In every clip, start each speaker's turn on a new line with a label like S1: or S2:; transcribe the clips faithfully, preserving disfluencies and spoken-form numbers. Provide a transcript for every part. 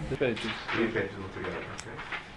S1: The pages.
S2: Three pages altogether, okay.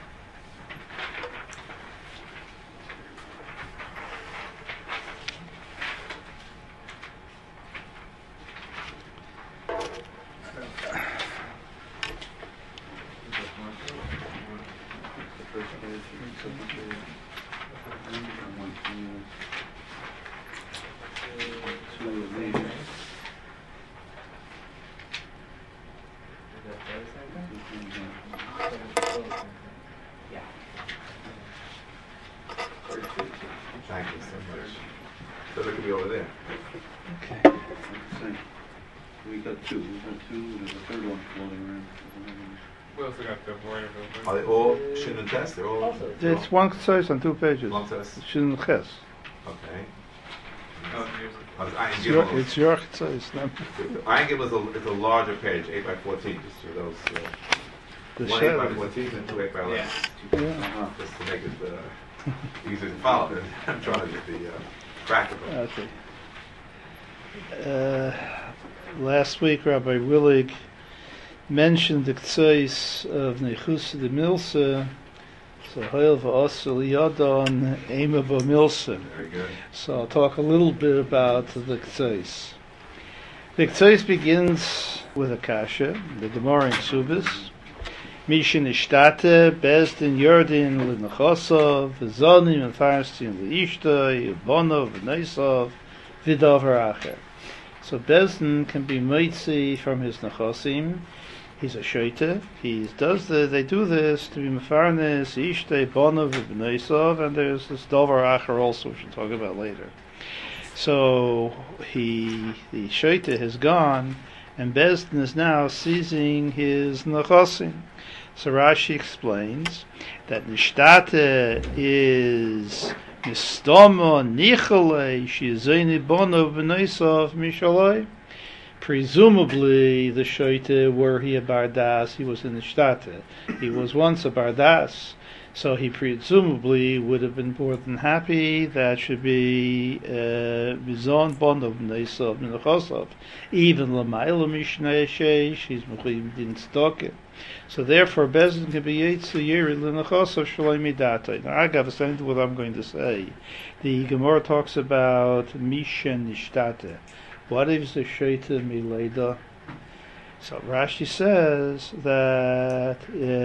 S2: Thank you so much. So look at me over there.
S1: Okay.
S3: We got two. We got two. There's a third one floating around.
S4: We also got the warrior
S2: Are they all shin and test? They're all.
S1: It's one size on two pages.
S2: One test.
S1: Shouldn't ches.
S2: Okay.
S4: Oh, here's
S2: I was Iron
S1: It's your,
S2: Gimel.
S1: it's your size. No?
S2: Iron Gimel is a, is a larger page, eight by fourteen, just for those. Uh,
S1: The
S2: one eight by
S1: shadow.
S2: fourteen and two eight by eleven.
S4: Yeah.
S1: Yeah.
S3: Uh-huh.
S2: Just to make it uh, easier to follow. I'm trying to get the uh, practical.
S1: Okay. Uh, last week, Rabbi Willig mentioned the ktsois of Nechus de Milse. So, Hoil v'osel yodon ema b'milse.
S2: Very good.
S1: So, I'll talk a little bit about the ktsois. The ktsois begins with a kasha, the Gemara in Subis. Mishin ishtate, bezdin yordin l'nechosov, v'zonim and farstin l'ishtoi, v'bonov, v'neisov, v'dover acher. So bezdin can be mitzi from his nechosim. He's a shoite. He does the. They do this to be mefarnes, ishtoi, bonov, v'neisov, and there's this dover acher also, which we'll talk about later. So he, the shoite has gone, and bezdin is now seizing his nechosim. So Rashi explains that Nishtate is Nistomo Nichole Shizayni Bono B'Noisov Mishaloi. Presumably, the Shoite, were he a Bardas, he was in Nishtate. He was once a Bardas, so he presumably would have been more than happy. That should be Bizon Bono B'Noisov Minachosov. Even Lamaila Mishnei Sheish, he's Mechim Din Stoke. So therefore, Bezdin can be Yetzu Yeri L'Nechosov Shaloi Midatoi. Now, I got to what I'm going to say. The Gemara talks about Mishen Nishtate. What is the Sheita Mileda? So Rashi says that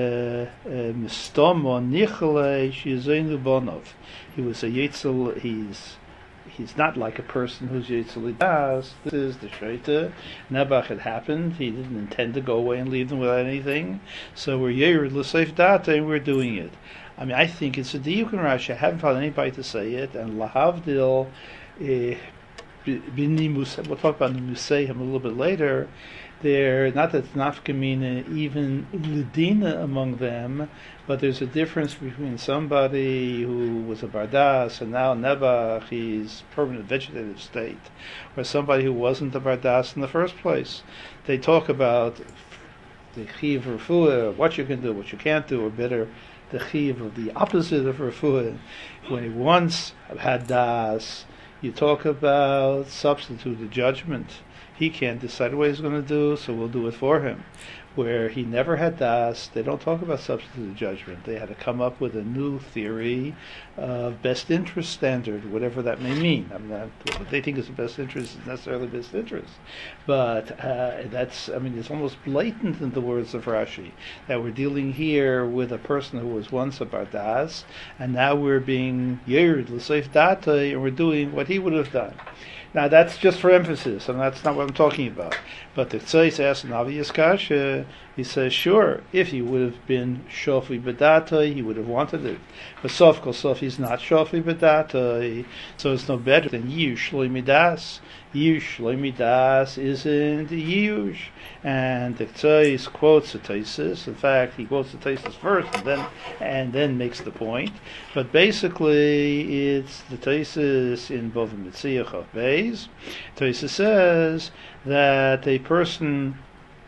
S1: Mistomo Nichole Shizainu Bonov. He was a Yetzel. He's he's not like a person who's Yetzel Das. This is the Sheita. Nebuch had happened. He didn't intend to go away and leave them without anything. So we're Yerid L'Seif Data and we're doing it. I mean, I think it's a diuk in Rashi. I haven't found anybody to say it. And Lahavdil. Uh, We'll talk about the Museim a little bit later. They're not that it's nafkamina even Lidina among them, but there's a difference between somebody who was a Bardas and now Nebuch, he's permanent vegetative state, or somebody who wasn't a Bardas in the first place. They talk about the chiv refuah, what you can do, what you can't do, or better, the chiv of the opposite of refuah. When he once had das, you talk about substituted judgment. He can't decide what he's going to do, so we'll do it for him. Where he never had das, they don't talk about substituted judgment. They had to come up with a new theory of best interest standard, whatever that may mean. I mean, that, what they think is the best interest is necessarily best interest. But uh, that's, I mean, it's almost blatant in the words of Rashi, that we're dealing here with a person who was once a bardas, and now we're being yerid l'seif data, and we're doing what he would have done. Now that's just for emphasis, and that's not what I'm talking about. But the Tzais asks an obvious kasha. He says, sure, if he would have been shofi bedata, he would have wanted it. But sof kol sof, he's not shofi bedata, so it's no better than yush loimidas. Yush loimidas isn't yush. And the Tzais quotes the Taisis. In fact, he quotes the Taisis first, and then and then makes the point. But basically, it's the Taisis in Bava Metzia Chav Beis. Taisis says that a person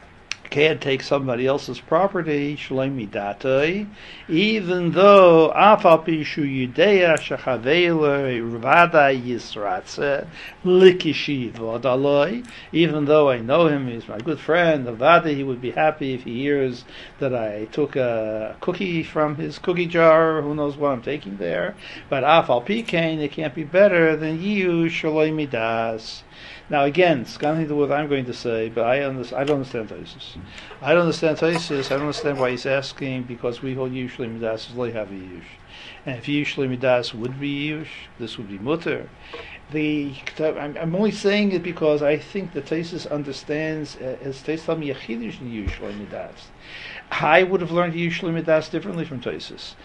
S1: can't take somebody else's property, shalom midatoi, even though afal pishu yudea shachavela rvada yisratze likishi vodaloi, even though I know him, he's my good friend, avada, he would be happy if he hears that I took a cookie from his cookie jar, who knows what I'm taking there, but afal pikain, it can't be better than you shalom midas. Now again, it's got nothing to do with what I'm going to say, but I, under, I don't understand Taisus. I don't understand Taisus. I don't understand why he's asking, because we hold usually midas is have a yush. And if usually midas would be yush, this would be mutter. The I'm, I'm only saying it because I think that Taisus understands uh, as Taisus told me a chidush in usually midas. I would have learned usually midas differently from Taisus.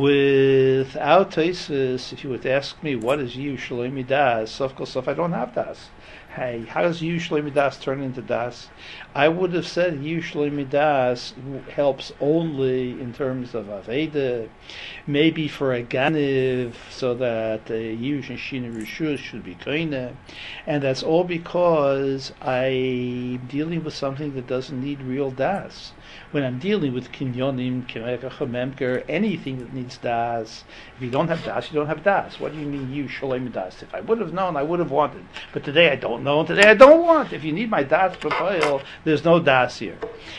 S1: Without Taisus, if you would ask me what is usually midas, sof kol sof, I don't have das. Hey, how does usually midas turn into das? I would have said usually midas helps only in terms of aveda, maybe for a ganiv, so that a yush and shina rishus should be koine, and that's all because I'm dealing with something that doesn't need real das. When I'm dealing with kinyonim, kememker, anything that needs das, if you don't have das, you don't have das. What do you mean you shalom das? If I would have known, I would have wanted. But today I don't know, and today I don't want. If you need my das papayil, there's no das here.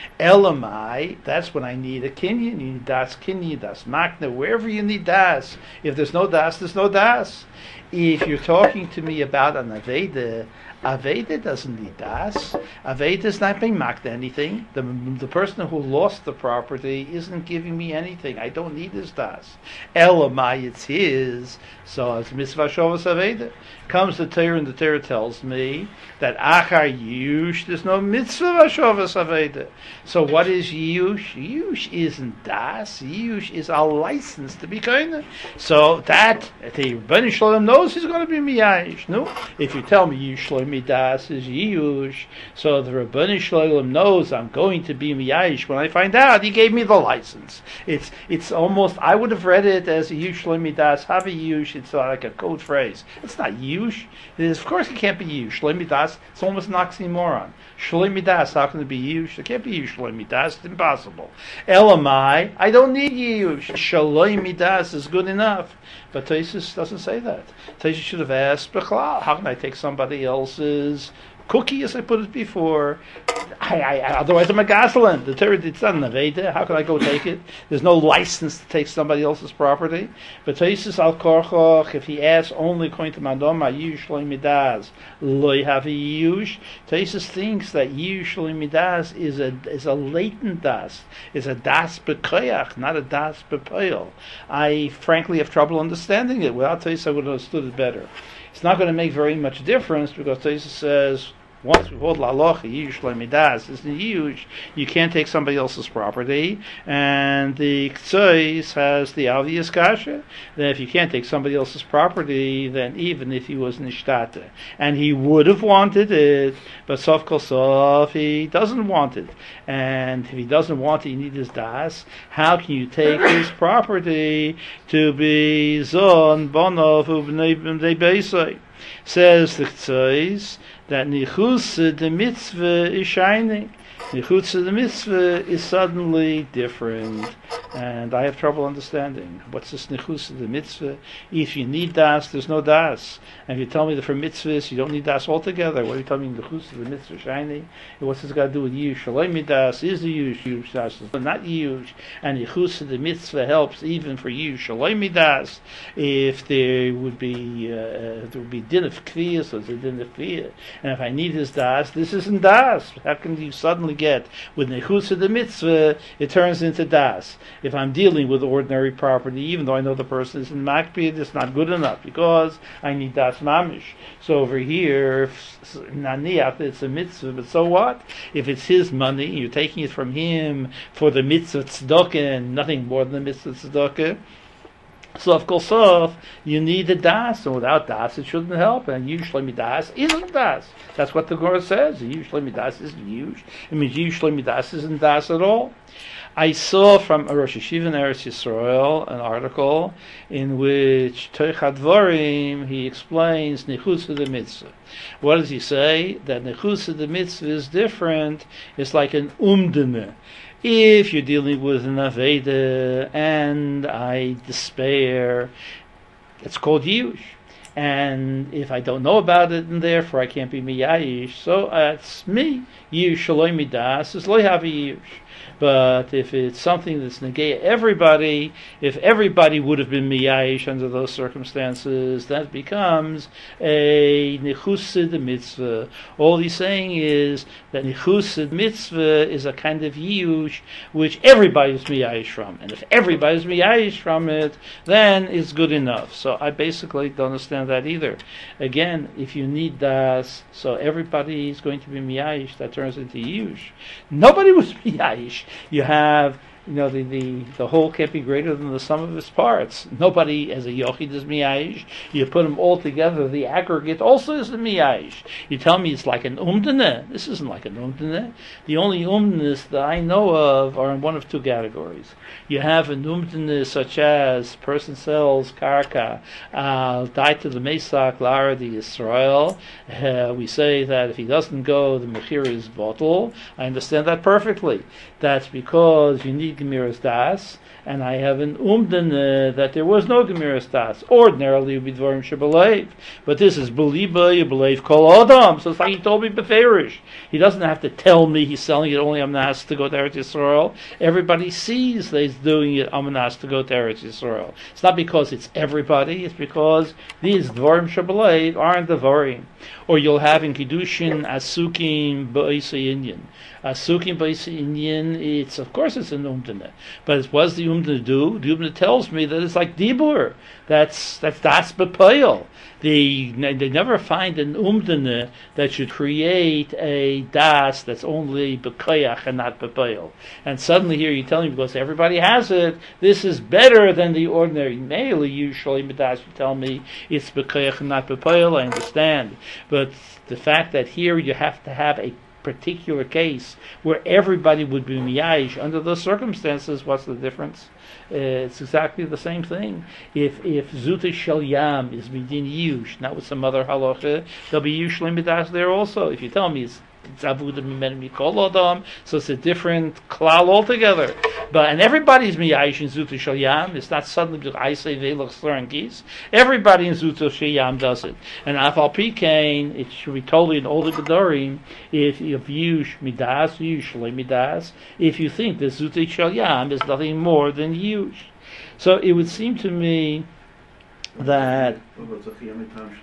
S1: Elamai, that's when I need a kinyan. You need das kinyan, das makna, wherever you need das. If there's no das, there's no das. If you're talking to me about an aveda, Aveda doesn't need das. Aveda is not being mocked anything. The the person who lost the property isn't giving me anything. I don't need his das. Elamai, it's his. So it's mitzvah shovas Aveda. Comes the Torah, and the Torah tells me that achar yush, there's no mitzvah shovas Aveda. So what is yush? Yush isn't das. Yush is a license to be kind. So that the Rebbeinu Shalom knows he's going to be miyayish. No, if you tell me yush shloim midas is yush, so the Rebbeinu Shalom knows I'm going to be miyayish. When I find out, he gave me the license. It's it's almost, I would have read it as a yush shloim midas, have a yush. It's like a code phrase. It's not yush. It is, of course, it can't be yush. Shloim midas. It's almost an oxymoron. Shloim midas. How can it be yush? It can't be yush shloim midas. It's impossible. Elamai. I don't need yush. Shloim midas is good enough. But Taisus doesn't say that. Taisus should have asked, how can I take somebody else's cookie, as I put it before? I, I, otherwise I'm a Goslin. The Torah, it's not an Aveda. How can I go take it? There's no license to take somebody else's property. But Taisus al korchoch, if he asks only according to Madoma, yush shloim midas, loy have a yush. Taisus thinks that yush shloim midas is a is a latent das, is a das bekoyach, not a das bepoil. I frankly have trouble understanding it. Without Taisus, I would have understood it better. It's not going to make very much difference, because Taisus says, once we hold la'alocha, yush shloim midas, it's huge. You can't take somebody else's property, and the Ktsois has the obvious kasha that if you can't take somebody else's property, then even if he was nishtata, and he would have wanted it, but sof kol sof, he doesn't want it, and if he doesn't want it, he needs his das. How can you take his property to be zon bonov ubnei bnei beisai? Says the Ktsois that nichus the mitzvah is shining. Nichutz the mitzvah is suddenly different, and I have trouble understanding what's this nichutz the mitzvah. If you need das, there's no das, and if you tell me that for mitzvahs you don't need das altogether, what are you telling me? Nichutz the mitzvah shining. And what's this got to do with yush? Shalom midas is the yush, yush das, not yush, and nichutz the mitzvah helps even for yush shalom midas. If there would be uh, there would be din of kfiyah, so it's a din of kfiyah, and if I need his das, this isn't das. How can you suddenly get with nechutz of the mitzvah, it turns into das? If I'm dealing with ordinary property, even though I know the person is in makpid, it's not good enough because I need das mamish. So over here, naniach, it's a mitzvah, but so what? If it's his money, you're taking it from him for the mitzvah tzedakah and nothing more than the mitzvah tzedakah, So of course, so you need a das, and without das, it shouldn't help. And usually das isn't das. That's what the Gemara says. Usually das isn't huge. It means usually das isn't das at all. I saw from a Rosh Yeshiva in Eretz Yisrael an article in which Toich HaDvarim, he explains Nechus of the Mitzvah. What does he say? That Nechus of the Mitzvah is different. It's like an umdene. If you're dealing with an Aveda and I despair, it's called Yush. And if I don't know about it, and therefore I can't be miyayish, so it's me. Yush shaloi midas is loy havi yush. But if it's something that's negay everybody, if everybody would have been miyayish under those circumstances, that becomes a nechusid mitzvah. All he's saying is that nechusid mitzvah is a kind of yush which everybody's miyayish from. And if everybody's miyayish from it, then it's good enough. So I basically don't understand that either. Again, if you need das, so everybody is going to be miyayish, that turns into yush. Nobody was miyayish. You have, you know, the, the, the whole can't be greater than the sum of its parts. Nobody, as a yochid, is miyayish. You put them all together, the aggregate also is a miyayish. You tell me it's like an umdana. This isn't like an umdana. The only umdanas that I know of are in one of two categories. You have an umdana such as person sells karka, uh, die to the mesak, lara the Yisrael. Uh, we say that if he doesn't go, the mechir is bottle. I understand that perfectly. That's because you need Gemiras Das, and I have an umdana that there was no Gemiras Das. Ordinarily, it would be Dvarim Shebelev. But this is Beliba, you believe Kol Adam. So it's like he told me Beferish. He doesn't have to tell me he's selling it only Amnas to go to Eretz Yisrael. Everybody sees that he's doing it Amnas to go to Eretz Yisrael. It's not because it's everybody, it's because these Dvarim Shebelev aren't Dvarim. Or you'll have in Kiddushin Asukim Ba'isa Inyan. Asukim Ba'isa Inyan, it's, of course it's an umdana. But what does the umdana do? The umdana tells me that it's like Dibur. That's that's das b'poil. They, they never find an umdana that should create a das that's only b'koyach and not b'poil. And suddenly here you're telling me, because everybody has it, this is better than the ordinary. Mainly, usually, midas, you tell me it's b'koyach and not b'poil, I understand. But the fact that here you have to have a particular case where everybody would be miyayish under those circumstances, what's the difference? Uh, it's exactly the same thing. If if Zuta Shel Yam is Midin Yush, not with some other halacha, there'll be Yush Limidas there also. If you tell me it's It's Avuda Mimen Mikol Adam, so it's a different klal altogether. But and everybody's miyayish in Zuta Shel Yam. It's not suddenly because I say Velach Slerankis. Everybody in Zuta Shel Yam does it. And Afal Pikain, it should be totally in all the Gedorim. If if Yush Midas, usually Midas, if you think that Zuta Shel Yam is nothing more than Yush. So it would seem to me that Schiyah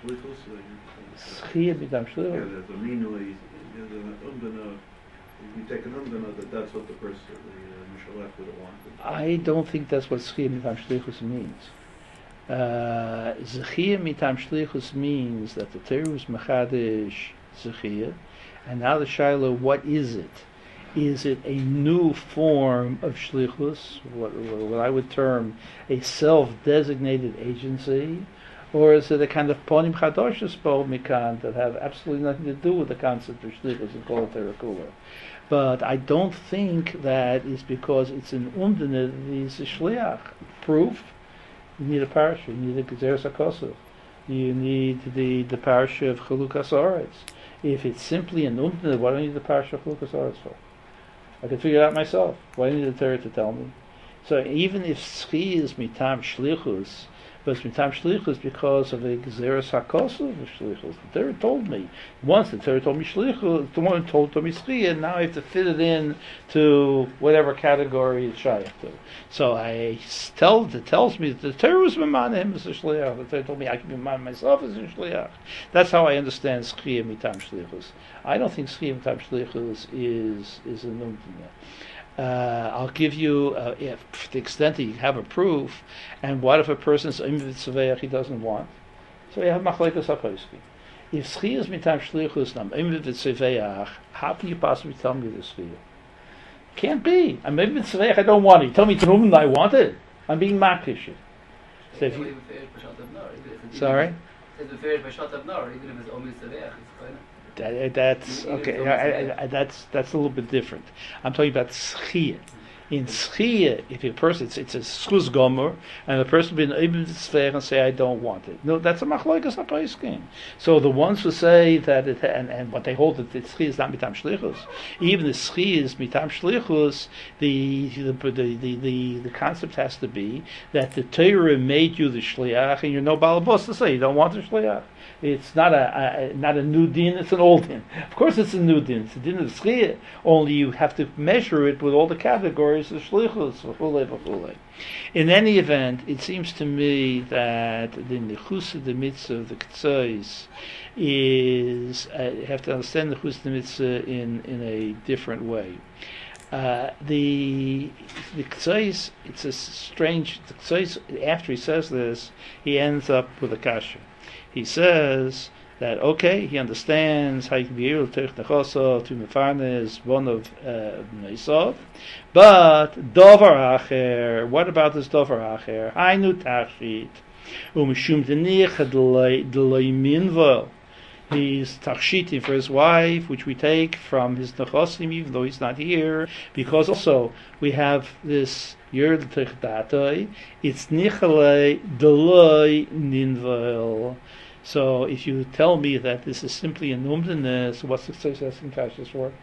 S1: Midam Shlichus.
S3: Yeah, there's a meanly, there's an umdana, if you take an umdana, that that's what the person, the uh, Mishalech would have wanted.
S1: I don't think that's what Schiyah Mitam Shlichus means. Uh, Zechiyah Mitam Shlichus means that the Torah is Mechadish Zechiyah, and now the Shiloh, what is it? Is it a new form of Shlichus, what, what I would term a self-designated agency? Or is it a kind of ponim chadoshes po mikan that have absolutely nothing to do with the concept of shlichus and kol terakula? But I don't think that is because it's an umdana that is a shliach. Proof: you need a parsha, you need a gezeres hakosov, you need the the parsha of chalukas oretz. If it's simply an umdana, why do I need the parsha of chalukas oretz for? I can figure it out myself. Why do I need the Torah to tell me? So even if ski is mitam shlichus, but it's mitam shlichus because of a gezeres hakosov of shlichus. The Torah told me once. The Torah told me shlichus. The one told me schiyah, and now I have to fit it in to whatever category it's shaykh to. So I tell it tells me that the Torah was meman him as a shliach. The Torah told me I can be meman myself as a shliach. That's how I understand schiyah mitam shlichus. I don't think schiyah mitam shlichus is is a numtina. Uh, I'll give you, uh, if, to the extent that you have a proof, and what if a person's imvit tzaveyach he doesn't want? So you have machlekes haposki. If schiyah is mitam shlichus nam imvit tzaveyach, how can you possibly tell me this schiyah? Can't be. I'm imvit tzaveyach, I don't want it. You tell me to whom I want it. I'm being makish. So if you, sorry? That, that's okay. I, I, I, that's that's a little bit different. I'm talking about schia. In schia, if a person it's, it's a schus gomer, and the person will be able to swear and say I don't want it. No, that's a machlokas hapaiskim. So the ones who say that it and, and what they hold that the schia is not mitam shlichus, even the schia is mitam shlichus. The the, the the the the concept has to be that the Torah made you the shliach, and you're no balabos to say you don't want the shliach. It's not a, a not a new din; it's an old din. Of course, it's a new din. It's a din of schia. Only you have to measure it with all the categories of shlichus, v'chulei v'chulei. In any event, it seems to me that the nechus of the mitzvah of the ketzos is uh, you have to understand the nechus of the mitzvah in in a different way. Uh, the the ketzos, it's a strange. The ketzos, after he says this, he ends up with a kasha. He says that okay, he understands how you can be able to take nechoso to mefarnes one of Esau, but dovar acher. What about this dovar acher? Hainu tachshit umishum denich delay minvo. He's tachshitim for his wife, which we take from his nechosim, even though he's not here, because also we have this yerd techdatoi. It's nichalei delay ninvel. So if you tell me that this is simply a numdiness, what's the success in kashas for?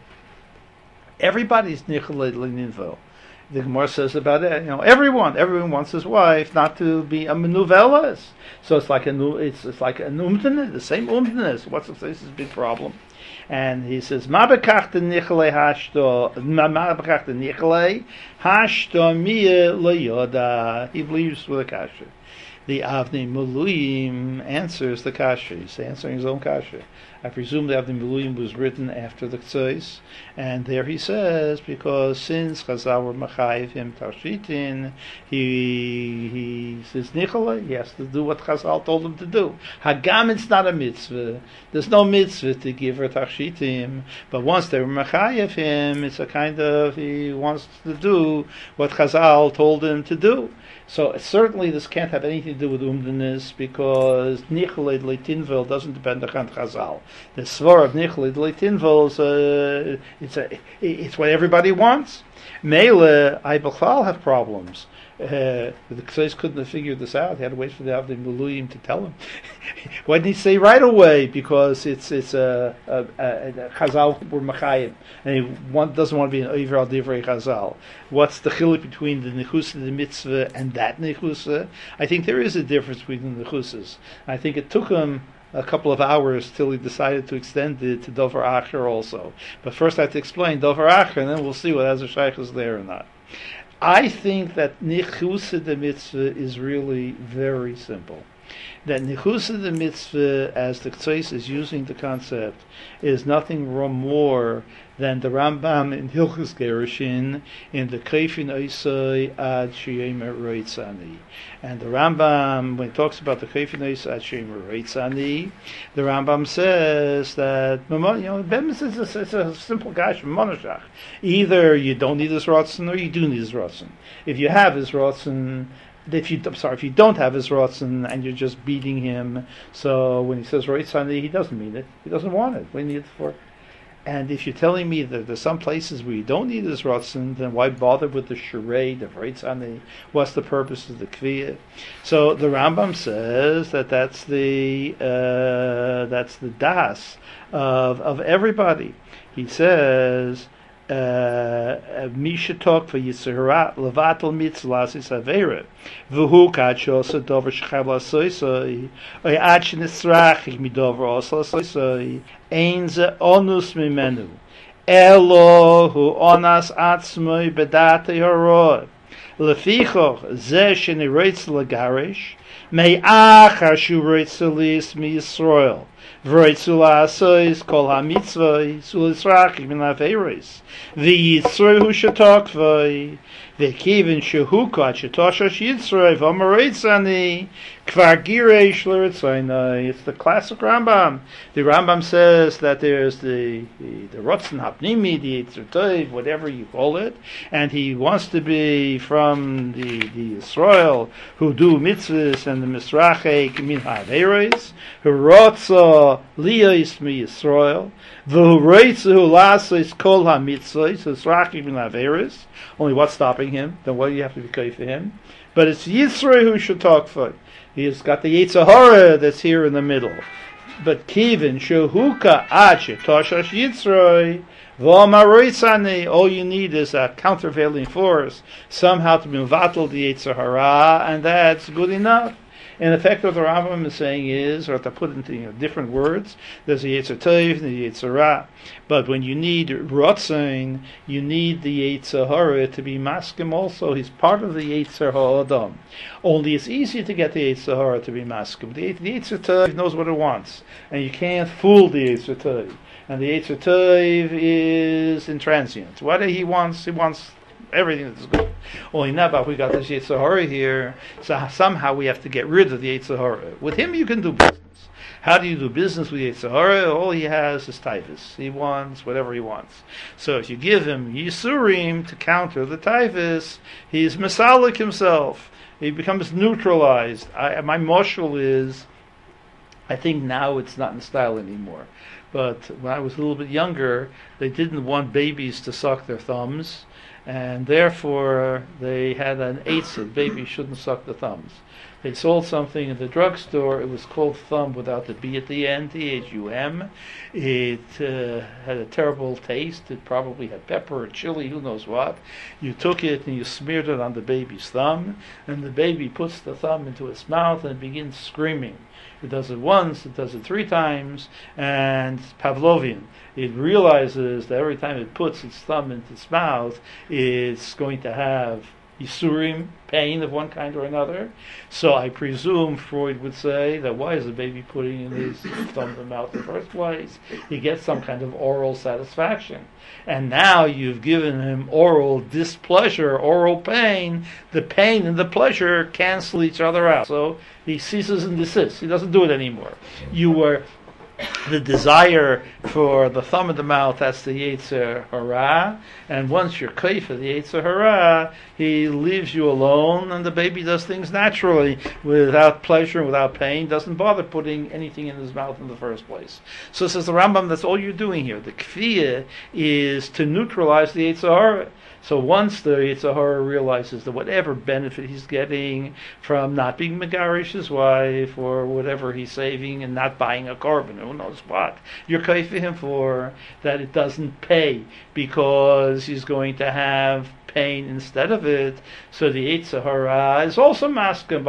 S1: Everybody's nichalei ninvel. The Gemara says about it, you know, everyone, everyone wants his wife not to be a menuvelas. So it's like a new, it's it's like an umdiness, the same umdiness. What's the this is a big problem? And he says, "Ma bekach the nichalei hashto, ma bekach the nichalei hashto mia leyoda." He believes with a kasha. The Avnei Miluyim answers the kasha. He's answering his own kasha. I presume the Avnei Miluyim was written after the Ktsois, and there he says, because since Chazal were Machayev him Tarshitin, he he says Nicholai, he has to do what Chazal told him to do. Hagam, it's not a mitzvah. There's no mitzvah to give her Tarshitim, but once they were Machayev him, it's a kind of, he wants to do what Chazal told him to do. So certainly this can't have anything to do with umdiness, because Nicholai Leitinvel doesn't depend on Chazal. The svar of Nicholai Leitinvel is uh, it's a it's what everybody wants. Mele, I Bechal have problems. Uh, the Ksais couldn't have figured this out. He had to wait for the Avnei Miluyim to tell him. Why didn't he say right away? Because it's it's a, a, a, a Chazal were Machayim, and he want, doesn't want to be an Oiver al Divrei Chazal. What's the chiluk between the Nechusa, the mitzvah, and that Nechusa? I think there is a difference between the Nechusas. I think it took him a couple of hours till he decided to extend it to Dover Acher also. But first I have to explain Dover Acher, and then we'll see what Ezra Shaykh is there or not. I think that Nechusa the mitzvah is really very simple. That Nechusa the mitzvah, as the Ktsois is using the concept, is nothing more than the Rambam in Hilchus Gerushin in the Kefin Oisai Ad Sheyemer Reitzani. And the Rambam, when he talks about the Kefin Oisai Ad Sheyemer Reitzani, the Rambam says that, you know, it's a, it's a simple gash from Monoshach. Either you don't need his Rotzen or you do need his Rotzen. If you have his Rotzen, if you, I'm sorry, if you don't have his Rotzen and you're just beating him, so when he says Reitzani, he doesn't mean it. He doesn't want it. What do you need it for? And if you're telling me that there's some places where you don't need this Ratzon, then why bother with the charade of Reitzani? What's the purpose of the Kviyah? So the Rambam says that that's the uh, that's the das of of everybody. He says, Misha talk for Yitzhara Levatel Mitzvah is Avera Vuhu Kachosa Dover Shchabla Soisoi Oy Achin Esrachik Midover Osla Soisoi Ein Ze Onus Mimenu Elo Hu Onas Atzmoi Bedate Horoi Lefichoch Ze Sheni Reitz Lagarish Mei Achar Shu Reitz Lis Mi Yisroel V'reitzula asois kol ha-mitzvah sul Yisrachik min ha-veiros v'yitzrohu shetokvoi V'kivin shehuka shetoshash Yitzroi v'amareitzani kvar gireish l'ritzaynai. It's the classic Rambam. The Rambam says that there's the the, the Rotzen Hapnimi, the Yetzer Tov, whatever you call it, and he wants to be from the the Yisrael who do mitzvahs and the Misrachei min ha'averos, who rotza liyos mi Yisrael, v'hu reitzu lasos kol ha'mitzvahs, Misrachei min ha'averos. Only what's stopping him? Then what do you have to be kai for him? But it's Yisro who should talk for. He has got the Yetzer Hara that's here in the middle. But Kivin shehuka ache toshash Yitzroi v'amaroitzani. All you need is a countervailing force somehow to be mevatel the Yetzer Hara, and that's good enough. In effect, what the Rambam is saying is, or to put it into you know, different words, there's the Yetzer Tov and the Yetzer Ra. But when you need Rotzain, you need the Yetzer Hara to be maskim also. He's part of the Yetzer Ha'adam. Only it's easier to get the Yetzer Hara to be maskim. The, the Yetzer Tov knows what it wants, and you can't fool the Yetzer Tov. And the Yetzer Tov is intransient. What he wants, he wants everything that's good. Only now, but we got this Yetzer Hara here, so somehow we have to get rid of the Yetzer Hara. With him, you can do business. How do you do business with Yetzer Hara? All he has is typhus. He wants whatever he wants. So if you give him Yisurim to counter the typhus, he's Masalik himself. He becomes neutralized. I, my moshul is, I think now it's not in style anymore. But when I was a little bit younger, they didn't want babies to suck their thumbs, and therefore they had an eitzah. Babies shouldn't suck the thumbs. They sold something in the drugstore. It was called thumb without the B at the end, T H U M. It uh, had a terrible taste. It probably had pepper or chili, who knows what. You took it and you smeared it on the baby's thumb, and the baby puts the thumb into its mouth and begins screaming. It does it once, it does it three times, and it's Pavlovian. It realizes that every time it puts its thumb into its mouth, it's going to have Yisurim, pain of one kind or another. So I presume Freud would say that why is the baby putting in his thumb in the mouth in the first place? He gets some kind of oral satisfaction. And now you've given him oral displeasure, oral pain. The pain and the pleasure cancel each other out. So he ceases and desists. He doesn't do it anymore. You were the desire for the thumb in the mouth, that's the Yetzer Hara, and once you're kaif for the Yetzer Hara, he leaves you alone, and the baby does things naturally, without pleasure, without pain, doesn't bother putting anything in his mouth in the first place. So says the Rambam, that's all you're doing here. The kfiyah is to neutralize the Yetzer Hara. So once the Yetzer Hara realizes that whatever benefit he's getting from not being megarish his wife, or whatever he's saving and not buying a carbon, who knows what, you're kaifing him for, that it doesn't pay because he's going to have pain instead of it. So the Yetzer Hara is also masking.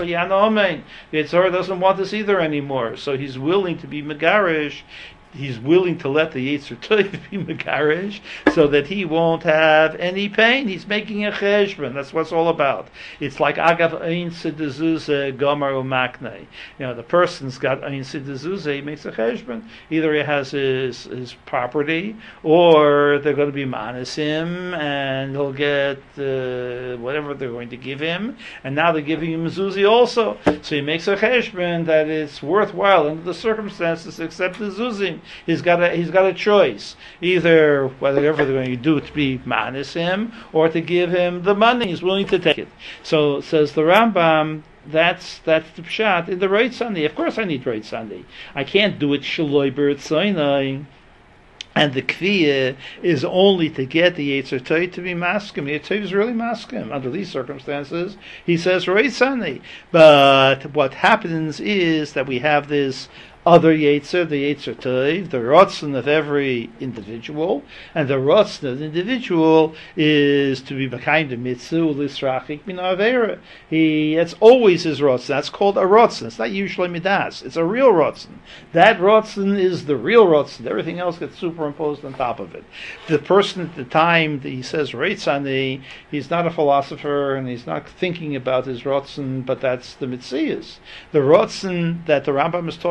S1: The Yetzer Hara doesn't want this either anymore. So he's willing to be megarish. He's willing to let the Yetzer Tov be megarish so that he won't have any pain. He's making a cheshbon. That's what it's all about. It's like agav ein sidezuzah gomer umakne. You know, the person's got ein sidezuzah, he makes a cheshbon. Either he has his his property, or they're going to be manis him, and he'll get uh, whatever they're going to give him. And now they're giving him mezuzah also. So he makes a cheshbon that it's worthwhile under the circumstances to accept the zuzim. He's got a he's got a choice, either whatever they're going to do to be manis him, or to give him the money. He's willing to take it. So says the Rambam, that's that's the pshat in the right Sunday. Of course, I need right Sunday. I can't do it shaloi b'ritzaynai. And the kfiyah is only to get the Yetzer Tov to be maskim. The Yetzer Tov is really maskim. Under these circumstances, he says right Sunday. But what happens is that we have this other Yetzer, the Yetzer Tov, the Rotzen of every individual, and the Rotzen of the individual is to be behind the mitzvah, l'israchik min avera. He, that's always his Rotzen. That's called a Rotzen. It's not usually midas. It's a real Rotzen. That Rotzen is the real Rotzen. Everything else gets superimposed on top of it. The person at the time that he says Reitzani, he's not a philosopher, and he's not thinking about his Rotzen, but that's the mitzvahs. The Rotzen that the Rambam is talking about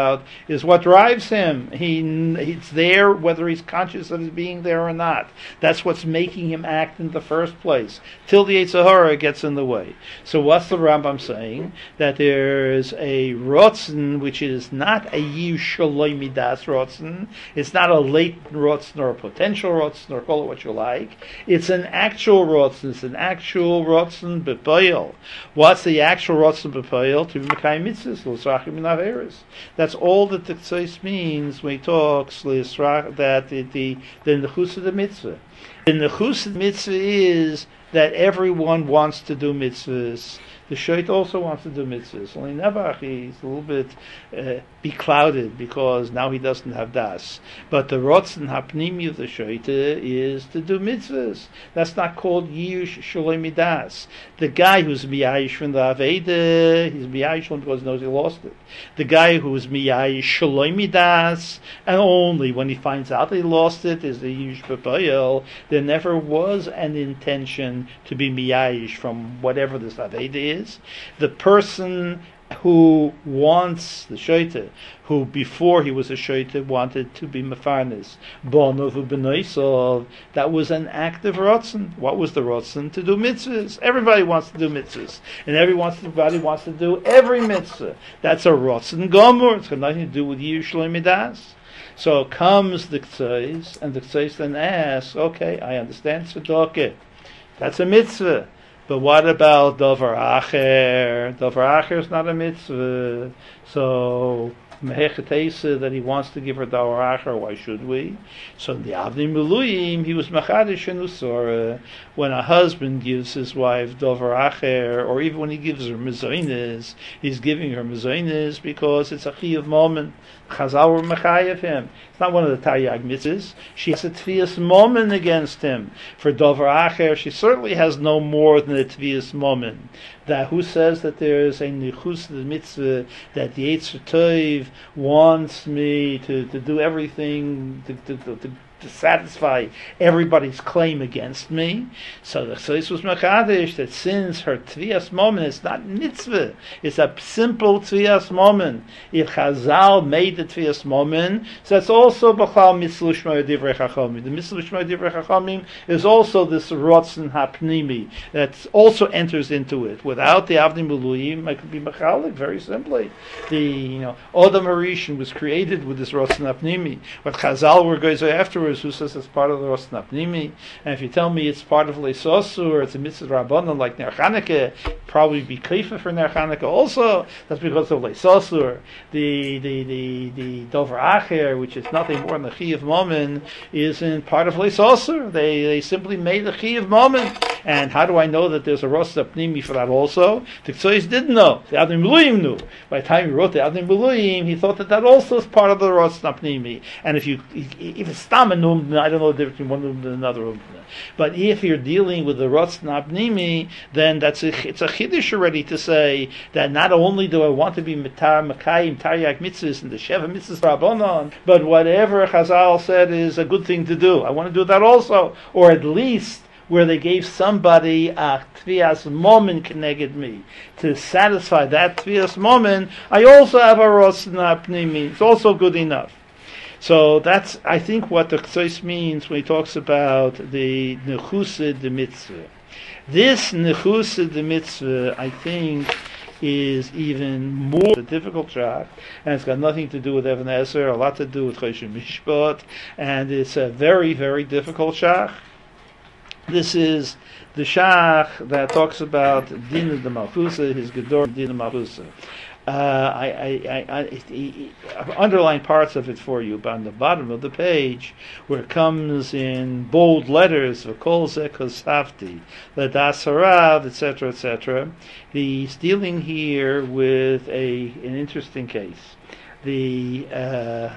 S1: about is what drives him. He It's there whether he's conscious of his being there or not. That's what's making him act in the first place, till the Yetzer Hara gets in the way. So what's the Rambam saying? That there's a rotzen which is not a yish shaloi midas rotzen. It's not a latent rotzen or a potential rotzen, or call it what you like. It's an actual rotzen. It's an actual rotzen b'poyel. What's the actual rotzen b'poyel? To be mekayim mitzvahs, l'srachim min averos. That's all that the Tzos means when he talks l'srach, that the the the nechus of the mitzvah. The nechus of the mitzvah is that everyone wants to do mitzvahs. The Shoit also wants to do mitzvahs. Only Nebuch, he's a little bit uh, beclouded because now he doesn't have das. But the Rotzen Hapnimi of the Shoit is to do mitzvahs. That's not called Yish Shaloi Midas. The guy who's Miyayish from the Aveda, he's Miyayish because he knows he lost it. The guy who's Miyayish Shaloi Midas, and only when he finds out he lost it, is the Yish B'Poyel. There never was an intention to be Miyayish from whatever this Aveda is. The person who wants the shoita, who before he was a shoita wanted to be mefarnes, bonov u'benoisov, that was an act of rotzen. What was the rotzen? To do mitzvahs. Everybody wants to do mitzvahs, and everybody wants to do every mitzvah. That's a rotzen gomor. It's got nothing to do with Yish Shaloi Midas. So comes the Tzos, and the Tzos then asks, okay, I understand tzedakah. That's a mitzvah. But what about Dover Acher? Dover Acher is not a mitzvah. So, Mehechetesa, that he wants to give her Dover Acher, why should we? So, in the Avnei Miluyim, he was Machadish and Usora. When a husband gives his wife Dover Acher, or even when he gives her Mezoines, he's giving her Mezoines because it's a Chiyuv moment. Chazal were Mechayev him. It's not one of the Taryag mitzvahs. She has a Tvias moment against him. For Dover Acher, she certainly has no more than a Tvias moment. That who says that there is a Nichus the mitzvah, that the Yetzer Tov wants me to, to do everything to, to, to, to to satisfy everybody's claim against me. So the Tzos was Machadish that since her Tvias moment is not mitzvah, it's a simple Tvias moment. If Chazal made the Tvias moment, so that's also B'chal Mitzvah Shmo Divrei Chachamim. The Mitzvah Shmo Divrei Chachamim is also this Rotzen Hapnimi that also enters into it. Without the Avnei Miluyim, I could be Machalik very simply. The you know Odom Harishon was created with this Rotzen Hapnimi. What Chazal were going to say afterwards, who says it's part of the Rosh Napnimi, and if you tell me it's part of Leisosu or it's a mitzvah Rabbanon like Ner Chanukah, probably be kaifa for Ner Chanukah also. That's because of Leisosu. The the the the Dover Acher, which is nothing more than the Chiyuv Moment, isn't part of Leisosu. They they simply made the Chiyuv Moment. And how do I know that there's a Rosh Napnimi for that also? The Tzos didn't know. The Avnei Miluyim knew. By the time he wrote the Avnei Miluyim, he thought that that also is part of the Rosh Napnimi. And if you if it's Stam and I don't know the difference between one room and another room. But if you're dealing with the Rotz Nabnimi, then that's a, it's a chiddush already to say that not only do I want to be Mitar Makayim Taryag Mitzvahs and the Sheva Mitzvahs Rabbanon, but whatever Chazal said is a good thing to do. I want to do that also, or at least where they gave somebody a Tvias moment connected me to satisfy that Tvias moment. I also have a Rotz Nabnimi. It's also good enough. So that's, I think, what the Tzos means when he talks about the Nechusa de Mitzvah. This Nechusa de Mitzvah, I think, is even more a difficult shach, and it's got nothing to do with Even Ezer, a lot to do with Choshen Mishpat, and it's a very, very difficult shach. This is the shach that talks about Din de Malchusa, his Gedor Din de Malchusa. Uh, I, I, I, I, I underline parts of it for you, but on the bottom of the page, where it comes in bold letters, V'kol zeh kosafti, L'das harav, et cetera, et cetera, he's dealing here with a an interesting case. The uh,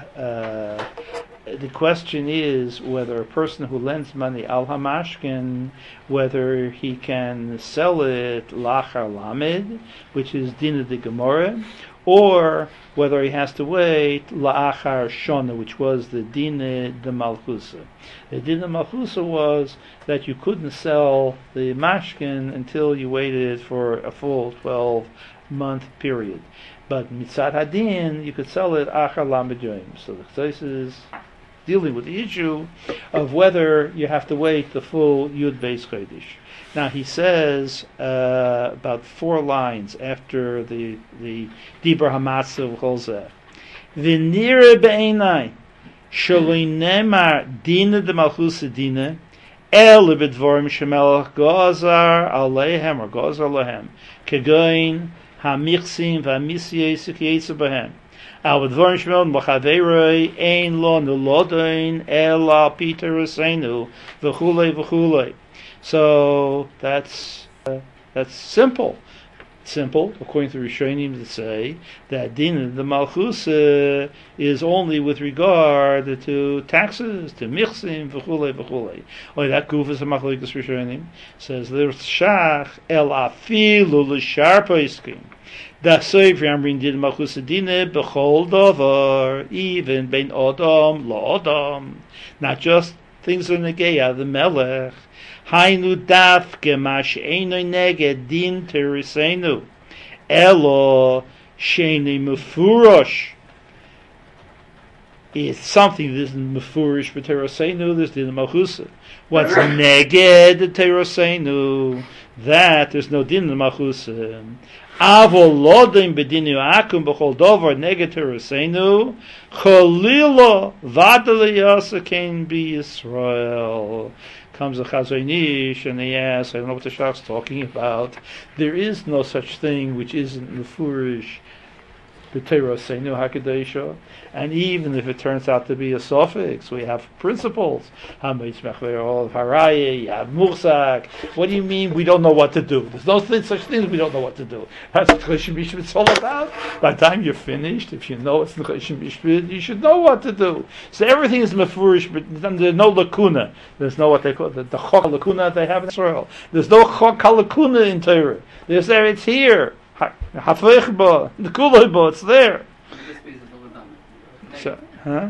S1: uh, the question is whether a person who lends money al hamashkin, whether he can sell it lachar lamed, which is dina de gemara, or whether he has to wait la'achar shona, which was the dina de malchusa. The dina malchusa was that you couldn't sell the mashkin until you waited for a full twelve month period. But mitzad hadin, you could sell it achar lamed yoim. So the Chassidus is dealing with the issue of whether you have to wait the full Yud Beis Chodesh. Now he says uh, about four lines after the the Dibur Hamatzah Cholzeh. V'nire be'einai shaloi nemar dina de malchus dina el b'dvorim shemelach gozar aleihem or gozar lehem kegoin hamichsim v'amisyes k'yetzer behem al b'dvorim shemelach mochaveroi ein lo nulodoin el al Peter Husseinu v'chulei v'chulei. So that's uh, that's simple. Simple, according to Rishonim, to say that din the malchus uh, is only with regard to taxes, to michsim, v'chulei v'chulei. Only that goof is a machlokes Rishonim. Says l'shach el afilu l'shar poskim. Da soif yamrin din malchus dine b'chol davar, even bein odom lo odom. Not just things are negeya the melech. Hainu dafke mash eino neged din tereseinu elo sheini mefurosh. It's something that isn't mefurish but tereseinu. There's din malchusa. What's neged tereseinu? That there's no din malchusa. Avol lodim bedinu akum b'chol dovar neged tereseinu cholilo vadali yasakein bi Yisrael. Comes a Chazon Ish and he asks, I don't know what the Shach's talking about. There is no such thing which isn't mefurish b'teros seinu hakadesha, and even if it turns out to be a suffix, we have principles. Hamitz mechver of haraya, you have mursak. What do you mean we don't know what to do? There's no th- such thing as we don't know what to do. That's what Choshen Mishpat is all about. By the time you're finished, if you know it's Choshen Mishpat, you should know what to do. So everything is mefurish, but there's no lacuna. There's no what they call the, the chok lacuna they have in Israel. There's no chok lacuna in Torah. There's there. It's here. Hafechba, the kulayba, it's there. So, huh?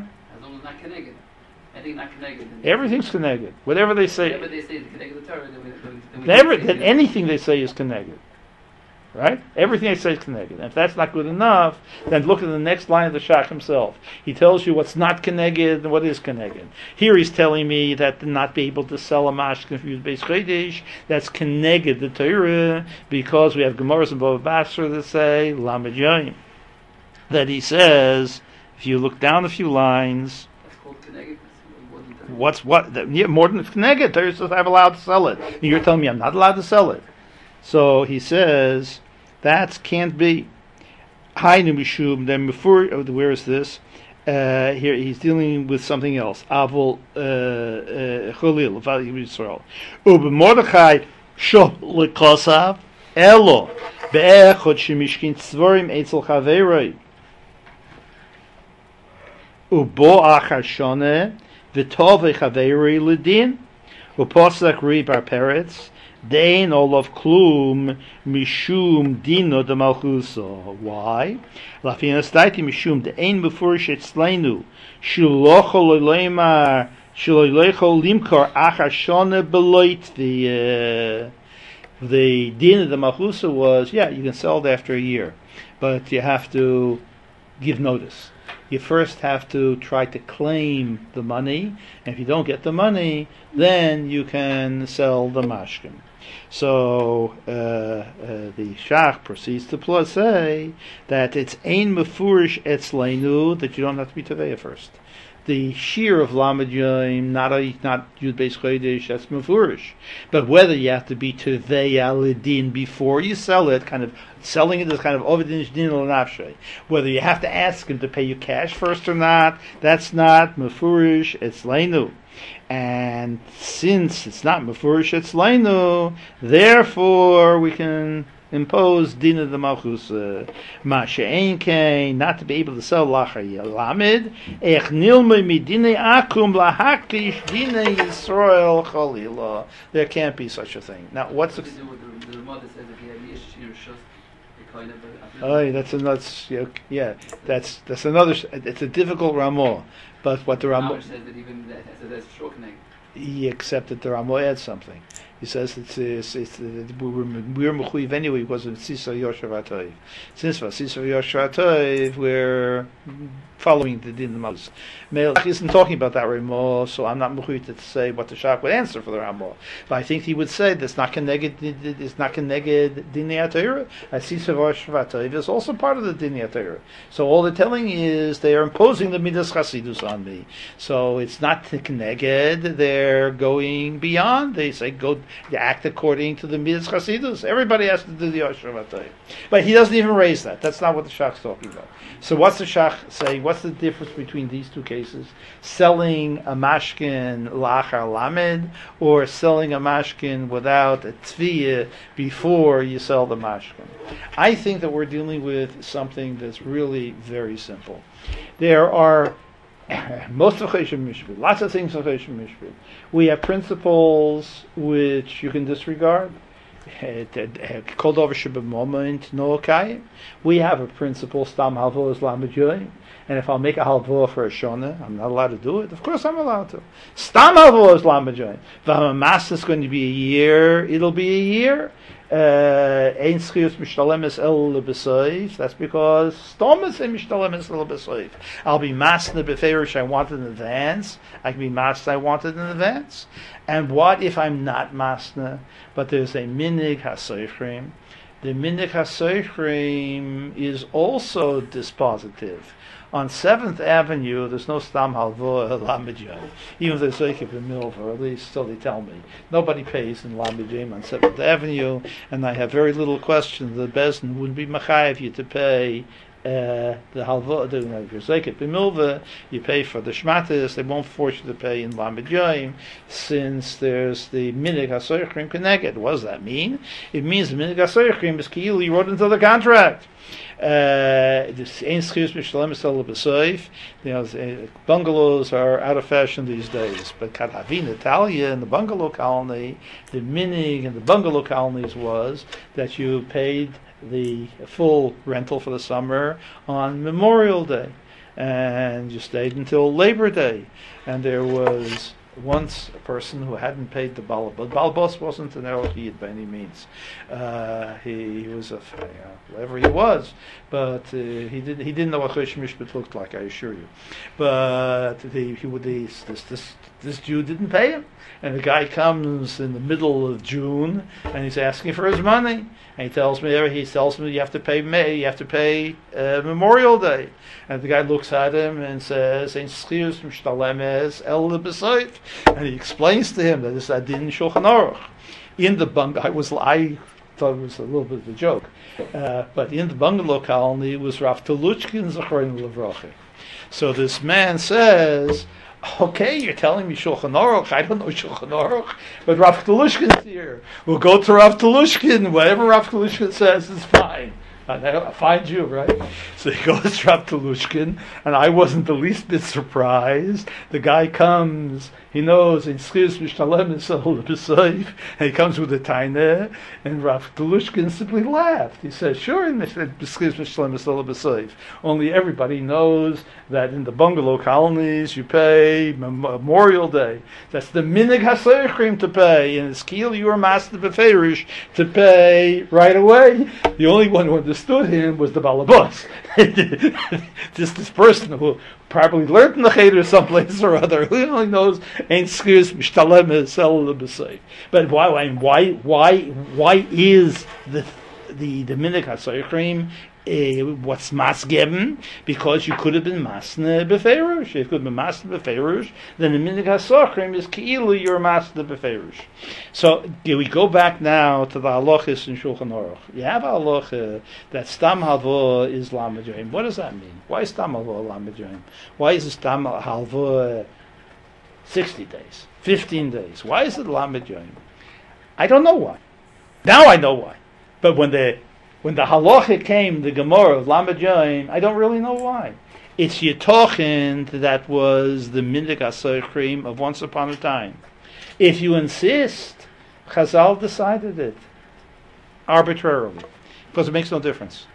S1: Everything's connected. Whatever they say.
S5: Whatever they say is connected to Torah.
S1: Never, that anything they say is connected. Right? Everything they say is connected. And if that's not good enough, then look at the next line of the Shach himself. He tells you what's not connected and what is connected. Here he's telling me that to not be able to sell a mash confused Beis Chodesh, that's connected the Torah, because we have Gemaras and Bava Basra that say, Lamed Yoim. That he says, if you look down a few lines,
S5: That's called connected.
S1: what's what? Yeah, more than connected. Torah says I'm allowed to sell it. And you're telling me I'm not allowed to sell it. So he says, that can't be. Hainu mishum then before. Where is this? Uh, here he's dealing with something else. Avol cholil v'al Yisrael. Ube Mordechai shol lekosav elo be'echod shemishkin tzvorim etzel chaveroi. Ubo achar shone v'tov chaveroi ledin uposak ri bar peretz. Dein olav klum mishum dino de malchuso. Why? Lafina staiti mishum de ein befurish etzleinu shilocho leimar shilocho limkar achar shone beloit. The uh, the din of the malchusa was, yeah, you can sell it after a year, but you have to give notice. You first have to try to claim the money, and if you don't get the money, then you can sell the mashkim. So uh, uh, the Shach proceeds to plus say that it's ein mefurish etzleinu, that you don't have to be teveya first. The shear of Lamed Yom, not a, not Yud Beis Chodesh, that's mefurish. But whether you have to be teveya lidin before you sell it, kind of selling it is kind of ovidin din l'nafshe. Whether you have to ask him to pay you cash first or not, that's not mefurish etzleinu. And since it's not mefurish etzleinu, therefore we can impose din of the malchus. Ma she'ein kain, not to be able to sell lachar yelamed ech nilmei midinei akum lahakish dinei Yisrael chalila. There can't be such a thing. Now, what's the?
S5: The, the mother says if you have yesh shir shus, you kind of.
S1: Oh, that's another. Yeah, that's that's another. It's a difficult ramah, but what the ramah
S5: says that even that, so that's short connect.
S1: he accepted the ramah adds something. He says it's, it's, it's, it's we're we're mechuyev anyway because of Sisar Yosher V'Atoiv. Since for Sisar Yosher V'Atoiv, we're following the din of Moses. Melech isn't talking about that anymore, so I'm not mechuyev to say what the Shach would answer for the Ramah. But I think he would say that's not connected. It's not connected Dinei Torah. Sisar Yosher V'Atoiv is also part of the Dinei Torah. So all they're telling is they are imposing the Midas Chasidus on me. So it's not connected. They're going beyond. They say go. You act according to the Midas Chasidus. Everybody has to do the Yosher V'Atoiv. But he doesn't even raise that. That's not what the Shach's talking about. So what's the Shach say? What's the difference between these two cases? Selling a mashkin lachar lamed or selling a mashkin without a tviyah before you sell the mashkin? I think that we're dealing with something that's really very simple. There are most of Choshen Mishpat, lots of things in Choshen Mishpat. We have principles which you can disregard. Called over Shabbat no Kayim. We have a principle, Stam Halvo is Lamed, and if I'll make a halvo for a shona, I'm not allowed to do it. Of course, I'm allowed to. Stam halvo is Lamed. If I'm a master, it's going to be a year. It'll be a year. Ein schiyus mishtalemes el lebesoif. That's because stomas and mishtalemes el lebesoif. I'll be master beferish. I want it in advance. I can be master. I want it in advance. And what if I'm not master, but there's a minig hasoifrim? The minig hasoifrim is also dispositive. On Seventh Avenue, there's no stam halvo lamidjay. Even if there's zeikif in milva, or at least so they tell me. Nobody pays in lamidjay on Seventh Avenue, and I have very little question the Bezdin wouldn't be machayev you to pay uh, the halvo. If you're zeikif in milva, you pay for the shmatis. They won't force you to pay in lamidjay, since there's the minig hasoichrim connected. What does that mean? It means the minig hasoichrim is kiyul you wrote into the contract. Uh, this ain't excuse me, you know, bungalows are out of fashion these days. But Kadhavin, Italia, in the bungalow colony, the minig in the bungalow colonies was that you paid the full rental for the summer on Memorial Day, and you stayed until Labor Day, and there was once a person who hadn't paid the balabos. Balabos wasn't an Elohid by any means. Uh, he, he was a you know, whatever he was, but uh, he didn't he didn't know what Choshen Mishpat looked like. I assure you. But the, he would this this this this Jew didn't pay him, and the guy comes in the middle of June and he's asking for his money. And he tells me, he tells me you have to pay May, you have to pay uh, Memorial Day. And the guy looks at him and says, and he explains to him that it's Adin Shulchan Aruch. In the bungalow, I was, I thought it was a little bit of a joke, uh, but in the bungalow colony was Rav Telushkin Zachron Levroche. So this man says, okay, you're telling me Shulchan Aruch. I don't know Shulchan Aruch, but Rav Telushkin's here. We'll go to Rav Telushkin. Whatever Rav Telushkin says is fine. A fine Jew, right? So he goes to Rav Telushkin, and I wasn't the least bit surprised. The guy comes, he knows, and he comes with a taina, and Rav Telushkin simply laughed. He says, sure, only everybody knows that in the bungalow colonies you pay Memorial Day. That's the minig hasoichrim to pay, and it's kiel you are master beferish to pay right away. The only one who understood him was the balabos. Just this person who probably learned in the cheder someplace or other, who only knows ain't skirts mishtalem sell the b'say. But why? Why? Why? Why is the the the minig hasoichrim? Uh, what's mas given? Because you could have been masne beferush. If you could have been masne beferush, then the minig hasochrim is keilu you're masne beferush. So do we go back now to the halachis in Shulchan Aruch? You have a halacha that stam halvo is lamed yoim. What does that mean? Why is stam halvo lamed yoim? Why is it stam halvo sixty days, fifteen days? Why is it lamed yoim? I don't know why. Now I know why. But when the When the halacha came, the Gemara of Lamed Yoim, I don't really know why. It's Yitochin that was the minig hasoichrim of once upon a time. If you insist, Chazal decided it arbitrarily, because it makes no difference.